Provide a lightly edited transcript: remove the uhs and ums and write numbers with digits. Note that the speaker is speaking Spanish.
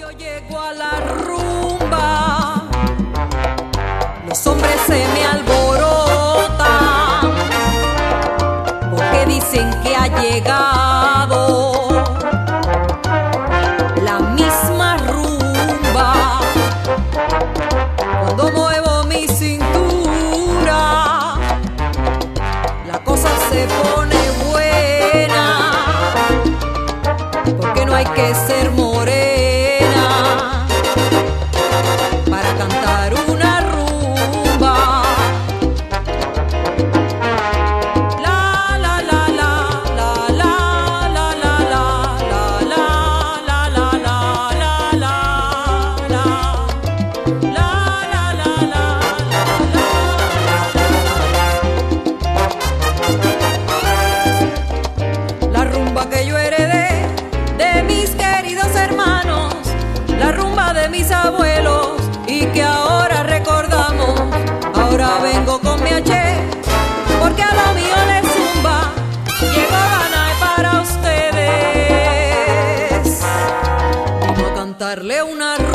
yo llego a la rumba, los hombres se me alborotan, porque dicen que ha llegado la misma rumba. Cuando muevo mi cintura, la cosa se pone buena, porque no hay que ser morena para cantar una rumba. La la la la la la la la la la la la la la la la la rumba que yo heredé de mis queridos hermanos, la rumba de mis abuelos y que ahora recordamos. Ahora vengo con mi H, porque a lo mío les zumba. Llegó Danae para ustedes, vamos a cantarle una rumba.